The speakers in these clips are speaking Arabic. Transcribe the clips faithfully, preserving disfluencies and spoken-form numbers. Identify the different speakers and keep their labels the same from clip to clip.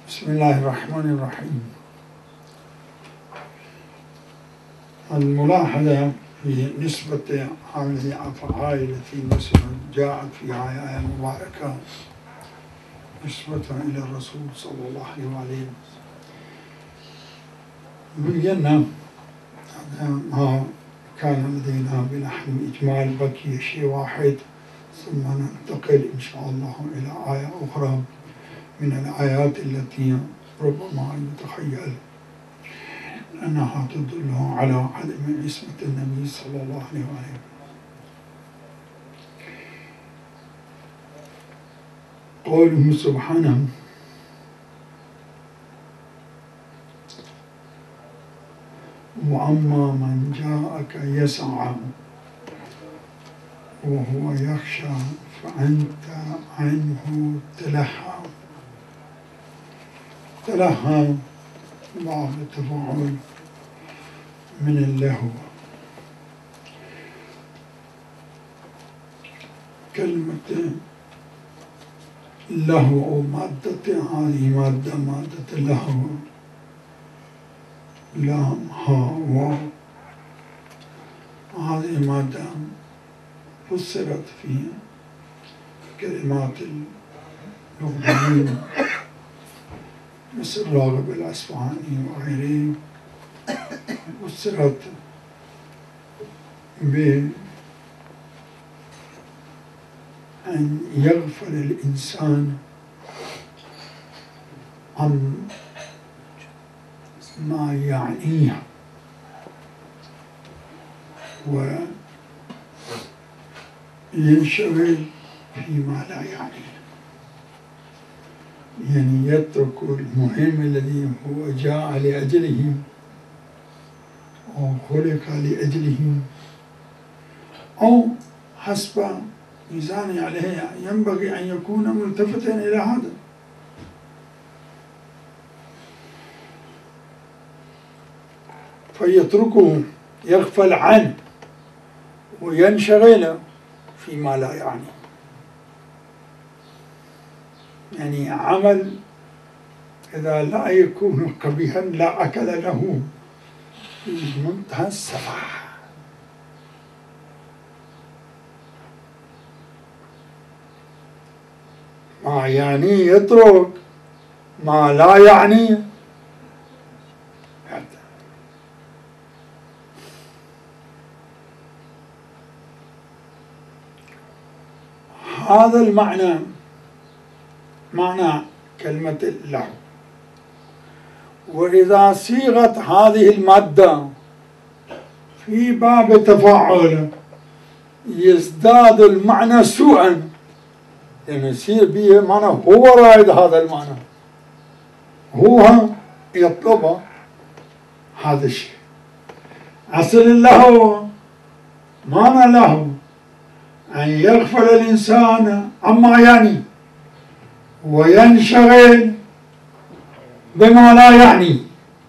Speaker 1: بسم الله الرحمن الرحيم. الملاحظة في نسبة هذه الأفعال التي مثلا جاءت في هذه الآية المباركة نسبة إلى الرسول صلى الله عليه وسلم، بينا ما كان لدينا بنحو إجمال بقي شيء واحد، ثم ننتقل إن شاء الله إلى آية أخرى من الآيات التي ربما يتخيل أنها تدل على عدم عصمة النبي صلى الله عليه وسلم. قوله سبحانه: وأما من جاءك يسعى وهو يخشى فأنت عنه تلهى. تلهى بعض التفاعل من اللهو. كلمة لهو أو مادة، هذه مادة مادة اللهو، لام ها واو، هذه مادة فسرت في كلمات اللغويين مثل راغب الأصفهاني وغيره، فسرت بأن يغفل الإنسان عن ما يعنيه وينشغل فيما لا يعنيه، يعني يترك المهم الذي هو جاء لأجله أو خلق لأجله، أو حسب ميزان عليه ينبغي أن يكون ملتفتا إلى هذا. فيتركه، يغفل عنه وينشغل فيما لا يعني، يعني عمل إذا لا يكون قبيحا لا أكل له في منتهى السفاهة. ما يعني يترك، ما لا يعني هذا المعنى، معنى كلمة اللهو. وإذا صيغت هذه المادة في باب تفاعل يزداد المعنى سوءا، يعني يصير به معنى هو رائد هذا المعنى، هو يطلب هذا الشيء. أصل اللهو معنى له أن يغفل الإنسان عما يعني وينشغل بما لا يعني.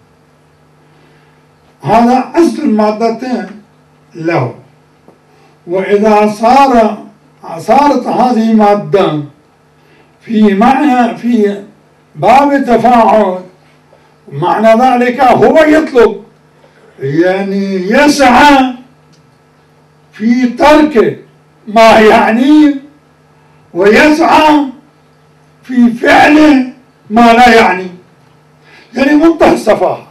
Speaker 1: هذا أصل المادتين له. وإذا صار صارت هذه المادة في معنى في باب تفاعل، معنى ذلك هو يطلب، يعني يسعى في ترك ما يعنيه ويسعى في فعل ما لا يعني، يعني منتهى السفاهة،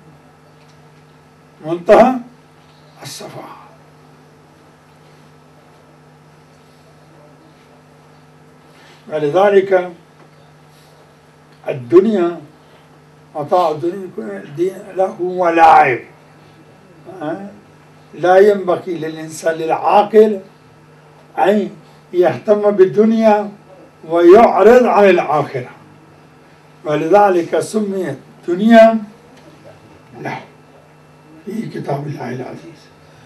Speaker 1: منتهى السفاهة. ولذلك الدنيا متاع الدنيا له ولعب، لا ينبغي للإنسان للعاقل أن يهتم بالدنيا ويعرض عن الآخرة، ولذلك سميت دنيا له في كتاب الله العزيز.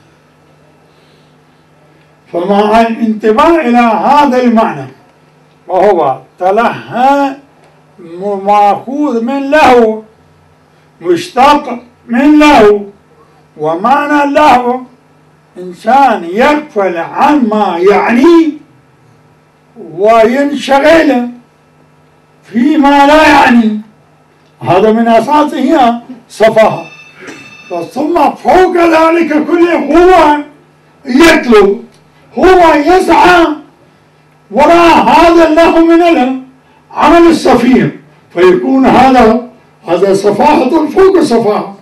Speaker 1: فمع الانتباه إلى هذا المعنى، وهو تلهى مأخوذ من له، مشتق من له، ومعنى له إنسان يغفل عما يعني وينشغل فيما لا يعني، هذا من أساسه صفاها. ثم فوق ذلك كله هو يطلب، هو يسعى وراء هذا له من العمل الصفير، فيكون هذا هذا صفاحة فوق صفاحة.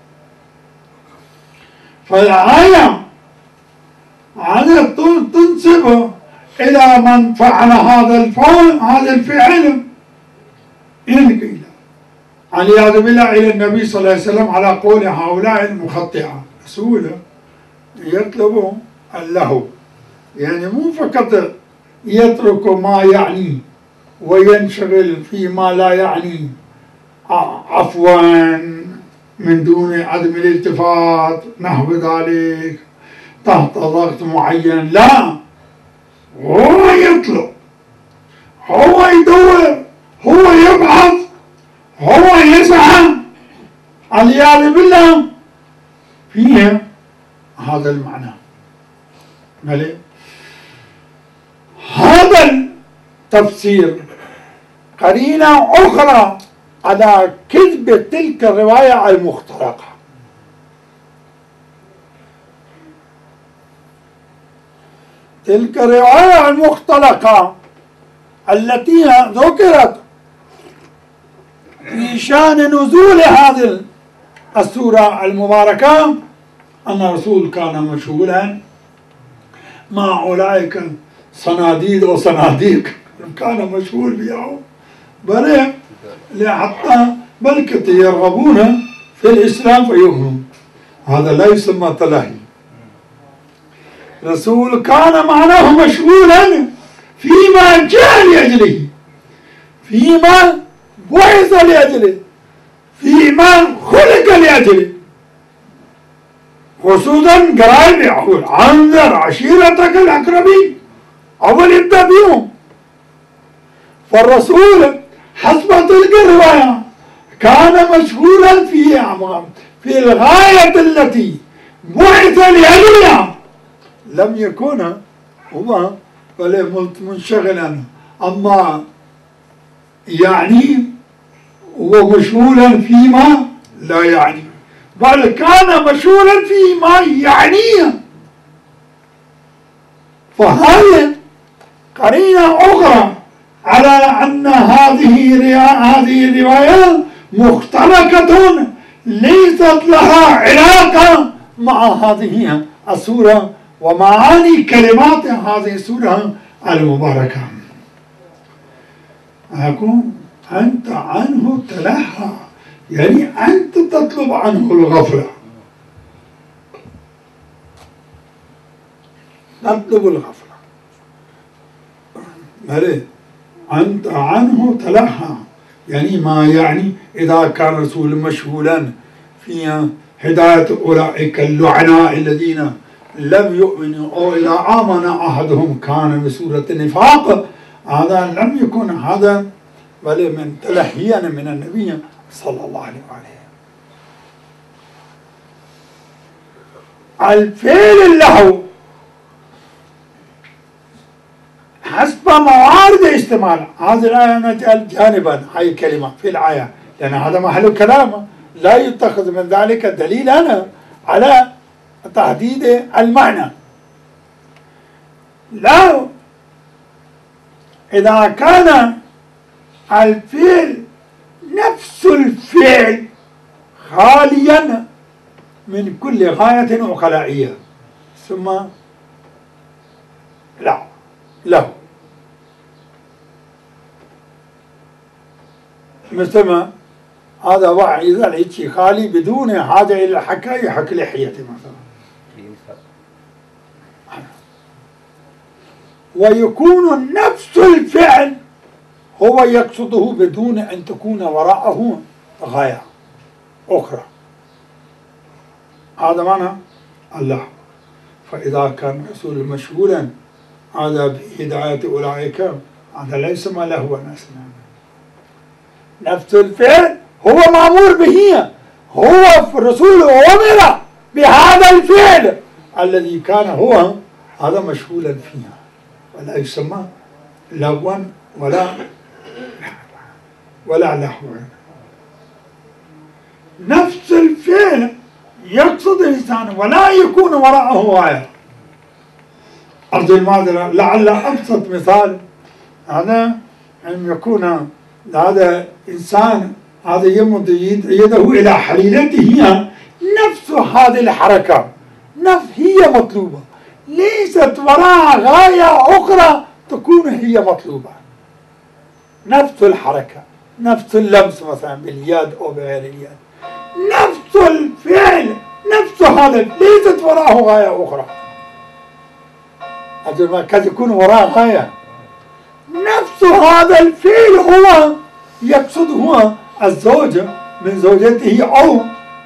Speaker 1: فالآية هذا تنسب إلى من فعل هذا الفعل هذا الفعل إن والعياذ بالله إلى النبي صلى الله عليه وسلم على قول هؤلاء المخطئة. رسوله يطلب اللهو، يعني مو فقط يترك ما يعني وينشغل فيما لا يعني عفوا من دون عدم الالتفات نحو ذلك تحت ضغط معين، لا، هو يطلب، هو يدور، هو يبحث، هو يسعى، والعياذ بالله فيها هذا المعنى. مالي هذا التفسير قرينة أخرى على كذب تلك الرواية المخترقة. تلك الرواية المختلقة التي ذكرت في شأن نزول هذه السورة المباركة أن الرسول كان مشغولا مع أولئك صناديد وصناديق، كان مشغول بهم، بل حتى بل كنت يرغبون في الإسلام فيهم، هذا لا يسمى تلهي. الرسول كان معناه مشغولا فيما جاء لأجله، فيما بعث لأجله، فيما خلق لأجله، خصوصا قرائب يقول أنذر عشيرتك الأقربين، أول ابدأ بهم. فالرسول حسب تلك الرواية كان مشغولا في في الغاية التي بعث لأجلها، لم يكن هو بل منشغلا، أما يعني هو مشغولا فيما لا يعني، بل كان مشغولا فيما يعنيه. فهذه قرينة أخرى على أن هذه هذه الرواية مختلقة ليست لها علاقة مع هذه السورة ومعاني كلمات هذه السورة المباركة. أقول أنت عنه تلهى، يعني أنت تطلب عنه الغفلة، تطلب الغفلة. مالي أنت عنه تلهى، يعني ما يعني إذا كان رسول مشغولا في هداية أولئك اللعناء الذين لم يؤمنوا، أو إذا آمن أحدهم كان بسورة النفاق، هذا لم يكن هذا بل من تلهيا من النبي صلى الله عليه وآله. الفعل اللهو حسب موارد استعمال هذه الآية نجعل جانبا هاي الكلمة في الآية، لأن هذا محل كلام لا يتخذ من ذلك دليلا على تحديد المعنى. لا، إذا كان الفعل نفس الفعل خاليا من كل غاية عقلائية ثم لا له، مثل ما هذا وعي ذلك خالي بدون حاجة إلى حكاية حك لحيته مثلا، ويكون نفس الفعل هو يقصده بدون أن تكون وراءه غاية أخرى، هذا معنى الله. فإذا كان رسول مشغولا هذا بهداية أولئك، هذا ليس ما له نسمع. نفس الفعل هو مأمور به، هو الرسول أمر بهذا الفعل الذي كان هو هذا مشغولا فيها، ولا يسمى لغوا ولا ولا لهوا. نفس الفعل يقصد الإنسان ولا يكون وراءه غاية. أرجو المعذرة، لعل أبسط مثال هذا أن يكون هذا إنسان هذا يمد يده إلى حليلته، نفس هذه الحركة نفس هي مطلوبة، ليست وراء غاية أخرى تكون هي مطلوبة. نفس الحركة، نفس اللمس مثلا باليد أو بغير اليد، نفس الفعل، نفس هذا ليست وراءه غاية أخرى. ما قد يكون وراء غاية، نفس هذا الفعل هو يقصد هو الزوجة من زوجته أو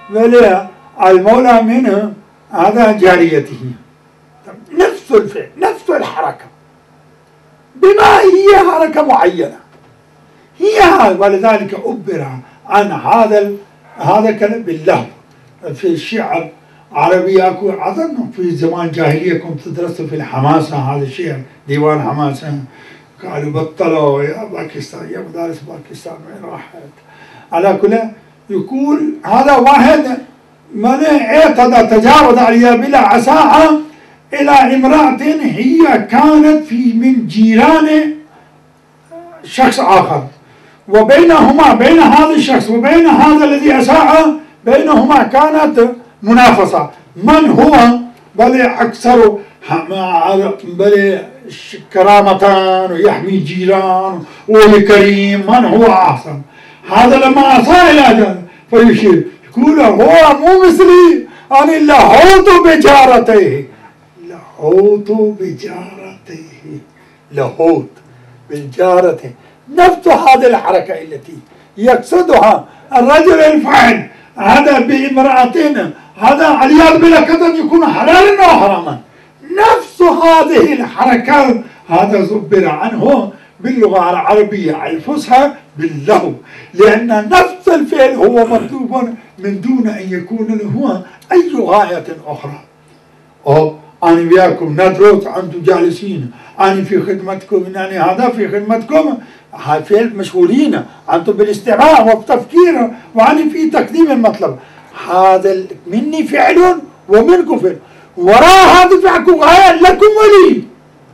Speaker 1: المولى منه هذا جاريته. نفس الفعل، نفس الحركة، بما هي حركة معينة هي هذا. ولذلك عبر عن هذا هذا كلام باللهو في الشعر العربي. اكو اظن في زمان الجاهليه كنت تدرسوا في الحماسه، هذا الشعر ديوان حماسه، قالوا بطلوا يا باكستان، يا مدارس باكستان وين راحت. على كل يقول هذا واحد من اعتدى تجاوز عليها بلا عساعة إلى امرأة هي كانت في من جيران شخص آخر، وبينهما بين هذا الشخص وبين هذا الذي أساء بينهما كانت منافسة، من هو بل أكثر بل كرامة ويحمي جيران والكريم، من هو أحسن. هذا لما أساء إلى هذا فيشير يقول هو مو مثلي، أنا لهوت بجارته، لهوت بجارته، لهوت بجارته. نفس هذه الحركة التي يقصدها الرجل الفاعل هذا بامرأتين، هذا عياذ بالله قد يكون حلالا أو حراما. نفس هذه الحركة هذا عبر عنه باللغة العربية الفصحى باللهو، لأن نفس الفعل هو مطلوب من دون أن يكون له أي غاية أخرى. أو أنا وياكم ندرس، أنتم جالسين، أنا في خدمتكم، يعني هذا في خدمتكم، فعل مشغولين أنتم بالاستماع والتفكير وأنا في تقديم المطلب. هذا مني فعل ومنكم فعل، وراء هذا فعلكم غاية لكم ولي،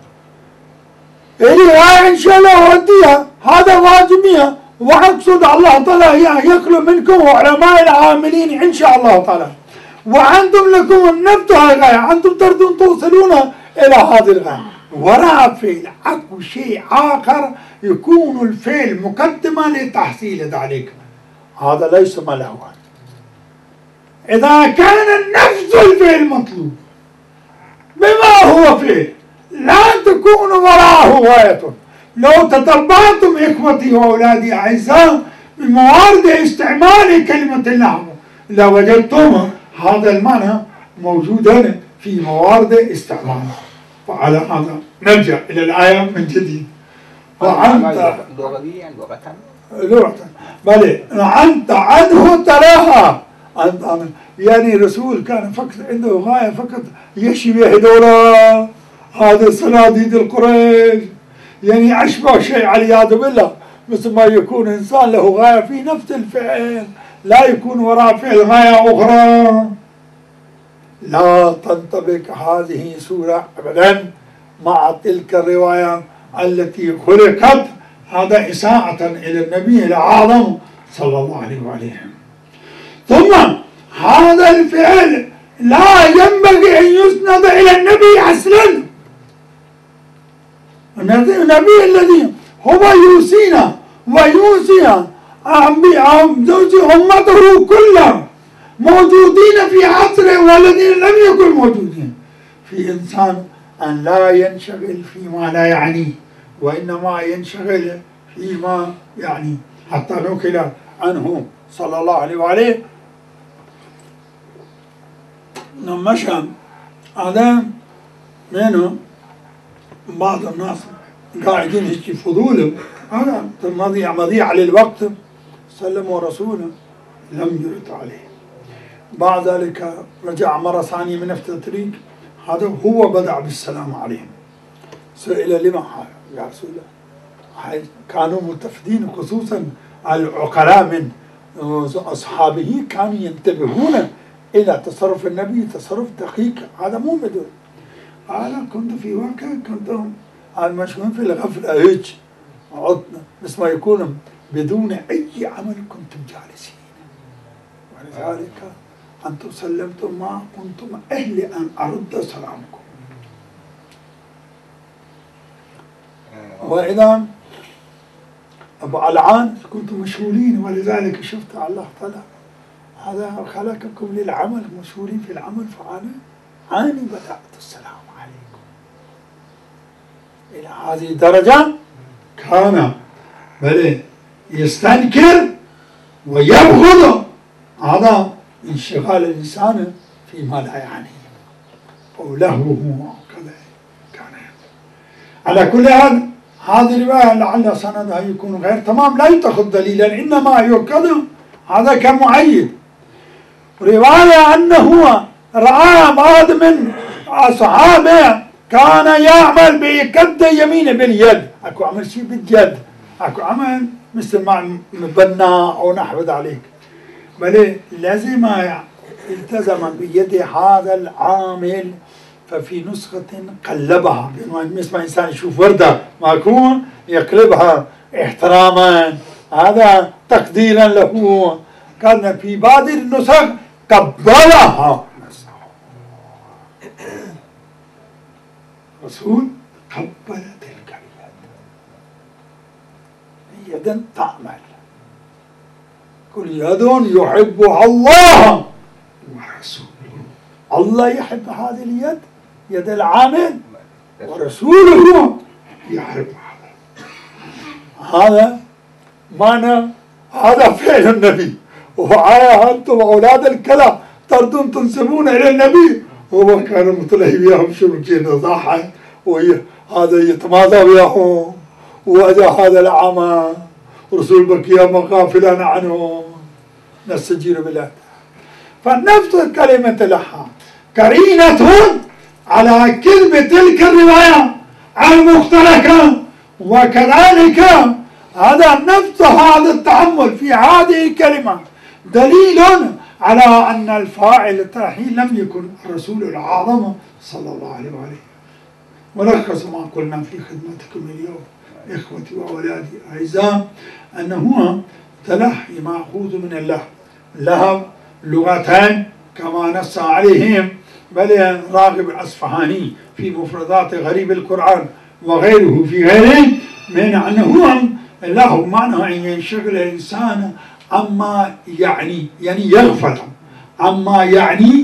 Speaker 1: إلي غاية إن شاء الله أوديها، هذا واجبيها، وأقصد الله تعالى يخلو منكم وعلماء العاملين إن شاء الله تعالى، وأنتم لكم نفس الغاية، أنتم تريدون توصلون إلى هذه الغاية. وراء فعل أكو شيء آخر يكون الفعل مقدمة لتحصيل ذلك، هذا ليس ملهوا. إذا كان نفس الفعل مطلوب بما هو فعل لا تكون وراءه غاية. لو تتبعتم إخوتي وأولادي أعزاء بموارد استعمال كلمة اللهو لوجدتم هذا المعنى موجودا في موارد استعمالها. فعلى هذا نرجع إلى الآية من جديد. وأنت لغة بل أنت عنه تراها، أنت يعني رسول كان فقط عنده غاية فقط يشبه هذولا هذا صناديد القريش، يعني أشبه شيء والعياذ بالله، مثل ما يكون إنسان له غاية في نفس الفعل لا يكون وراء فعل غاية أخرى. لا تنطبق هذه سورة أبدا مع تلك الرواية التي خلقت هذا إساءة إلى النبي الأعظم صلى الله عليه وآله. ثم هذا الفعل لا ينبغي أن يسند إلى النبي أصلا. النبي الذي هو يوصينا ويوصي زوج أمته كلها موجودين في عصره والذين لم يكن موجودين، في إنسان أن لا ينشغل فيما لا يعنيه وإنما ينشغل فيما يعني. حتى نقل عنه صلى الله عليه وآله مشى هذا منه بعض الناس قاعدين هيك فضوله، هذا مضيع مضيع للوقت، سلموا رسوله لم يرد عليه. بعد ذلك رجع مرة ثانية من نفس الطريق، هذا هو بدأ بالسلام عليهم. سئل لما يا رسول الله، كانوا ملتفتين خصوصا العقلاء من أصحابه كانوا ينتبهون إلى تصرف النبي تصرف دقيق. هذا مو بدون، أنا كنت في واقع كنت مشغول في الغفلة هيك عدنا بس ما يكون بدون أي عمل كنتم جالسين، ولذلك أنتم سلمتم ما كنتم أهل أن أرد سلامكم. وإذا أبو علعان كنتم مشغولين، ولذلك شفت الله تعالى هذا خلقكم للعمل، مشغولين في العمل، فأنا أنا بدأت السلام عليكم. إلى هذه الدرجة كان بل يستنكر ويبغض. هذا انشغال الإنسان فيما لا يعنيه وله هو كذا كان. على كل حال هذه الرواية لعل سندها يكون غير تمام، لا يتخذ دليلا، إنما يؤكد هذا كمؤيد. رواية أنه رأى بعض من أصحابه كان يعمل بكد يمينه باليد، أكو عمل شيء باليد، أكو عمل مثل ما مبنى أو نحو ذلك، بل لازم التزم بيد هذا العامل. ففي نسخة قلبها، مثل ما إنسان يشوف وردة ماكو يقلبها احتراما، هذا تقديرا له. كان في بعض النسخ قبلها، رسول قبل تلك اليد، يدا تعمل، كل يد يحبها الله ورسوله. الله يحب هذه اليد، يد العامل، ورسوله يحب هذا. هذا معنى، هذا فعل النبي. وعلى أنتم أولاد الكلى تردون تنسبون إلى النبي، هو كان متلهي وياهم شنو كذا ضاحك، وهذا يتماضى وياهم، وأجا هذا الأعمى رسول بكيا مغافلا عنه نستجير بالله. فنفس كلمة لها قرينة على كلمة تلك الرواية المختلفة، وكذلك هذا نفس هذا التأمل في هذه الكلمة دليل على أن الفاعل الترحيل لم يكن الرسول الأعظم صلى الله عليه وآله. ولخص ما قلنا في خدمتكم اليوم إخوتي وأولادي أعزاء، أنه تلحي مأخوذ من الله، له لغتان كما نص عليهم، بل راغب الأصفهاني في مفردات غريب القرآن وغيره في غيره من أنه له معنى أن ينشغل الإنسان عما يعني يعني يغفل عما يعني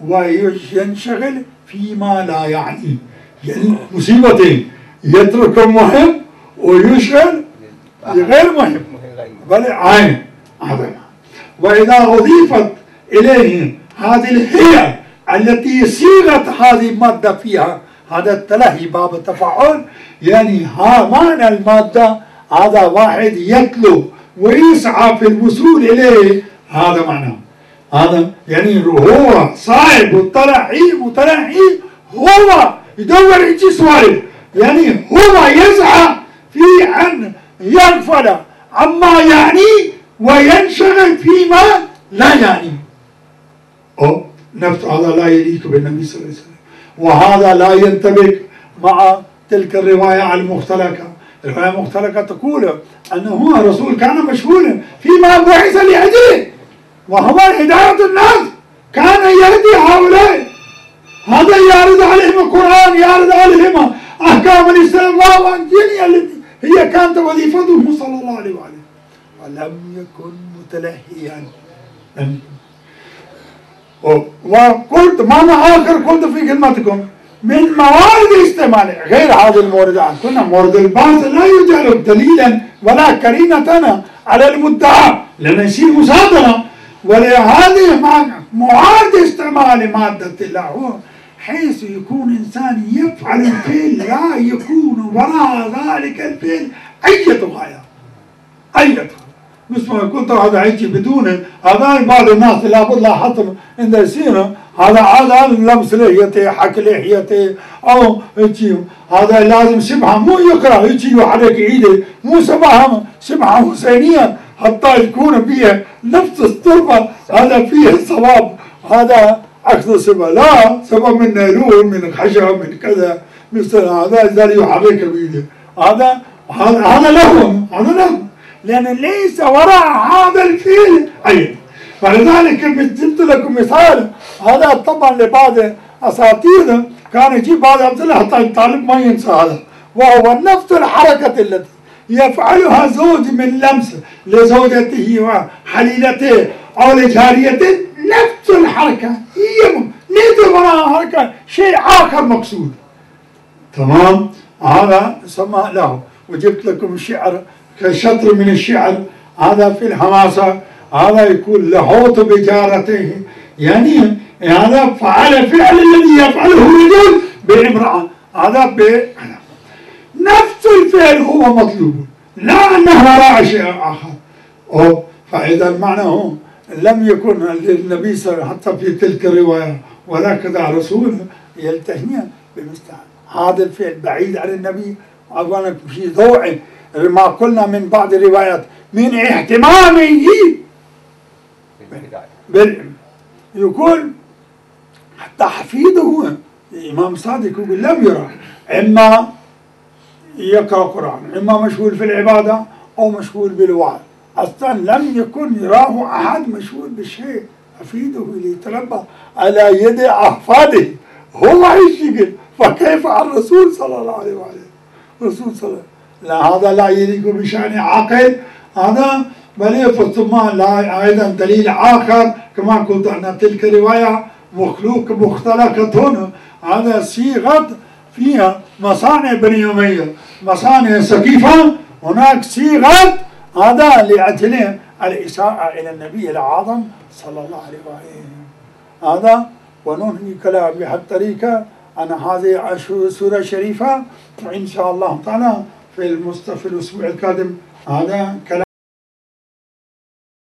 Speaker 1: وينشغل فيما لا يعني، يعني مصيبتين، يترك المهم ويشغل غير مهم بل عين عظيمة. وإذا أضيفت إليه هذه الهيئة التي صيغت هذه المادة فيها هذا التلهي باب التفاعل، يعني ها معنى المادة هذا واحد يطلب ويسعى في الوصول إليه، هذا معناه. هذا يعني هو صاحب التلهي متلهي، هو يدور يجي سوالف، يعني هو يسعى في أن يغفل عما يعني وينشغل فيما لا يعني. أو نفس هذا لا يليق بالنبي صلى الله عليه وسلم، وهذا لا ينطبق مع تلك الرواية المختلقة. الرواية المختلقة تقول أنه الرسول كان مشغولا فيما بعث لأجله، وهو هداية الناس، كان يهدي هؤلاء، هذا يعرض عليهم القرآن، يعرض عليهم أحكام الإسلام والدنيا التي هي كانت وظيفته صلى الله عليه وآله، ولم يكن متلهيا. وقلت ماذا آخر قلت في كلمتكم من موارد استعماله غير هذه الموردات، كنا مورد البحث لا يجعل دليلا ولا قرينة على المدعى لأن يصير مصادرة، ولهذه موارد استعمال مادة الله حيث يكون إنسان يفعل الفعل لا يكون وراء ذلك الفعل أي غاية أي غاية. مثل ما قلت هذا هيك بدون هذا بعض الناس لابد لاحظتهم عند السيرة هذا هذا لمس لحيته حك لحيته أو هيك، هذا لازم سبحة مو يقرأ هيك يحرك إيده، مو سبحة سبحة حسينية، حتى يكون فيها نفس التربة، هذا فيه الصواب، هذا عكس صفة. لا، صفة من نيلون، من خشب، من كذا، مثل هذا الذي يحرك بيده، هذا هذا هذا لهم، هذا لهم، لأن ليس وراء هذا الفعل عين. فلذلك جبت لكم مثال، هذا طبعا لبعض أساطير كان يجيب بعض أمثلة حتى الطالب ما ينسى هذا، وهو نفس الحركة التي يفعلها زوج من لمس لزوجته وحليلته أو لجاريته، نفس الحركة هي ليس وراء حركة شيء آخر مقصود. تمام؟ هذا سمى له. وجبت لكم الشعر كشطر من الشعر، هذا في الحماسة، هذا يكون لحوط بجارته، يعني هذا فعل فعل الذي يفعله الرجل بامرأة، هذا ب نفس الفعل هو مطلوب، لا أنه وراء شيء آخر. أو فإذا معناه لم يكن للنبي صلى الله عليه وسلم حتى في تلك الرواية ولا كذا رسول يلتهي بمثل هذا الفعل بعيد عن النبي، أولا في ضوء ما قلنا من بعض الروايات من اهتمامه بالعلم. يقول حتى حفيده الإمام صادق يقول لم يرى إما يقرأ قرآن، إما مشغول في العبادة أو مشغول بالوعظ، أصلا لم يكن يراه أحد مشغول بالشيء. حفيده ليتربى على يد أحفاده، هو يشتغل، فكيف عن الرسول صلى الله عليه وسلم؟ الرسول صلى الله عليه وسلم لا، هذا لا يليق بشأن عاقل، هذا بل ثم لا أيضا دليل آخر كما قلت أن تلك رواية مخلوق مختلقة هنا، هذا صيغة فيها مصانع بني أمية، مصانع سقيفة، هناك صيغة هذا لأجل الإساءة إلى النبي الأعظم صلى الله عليه وسلم. هذا وننهي كلام بهالطريقة أن هذه السورة الشريفة، وإن شاء الله تعالى في المستقبل الأسبوع القادم هذا كلام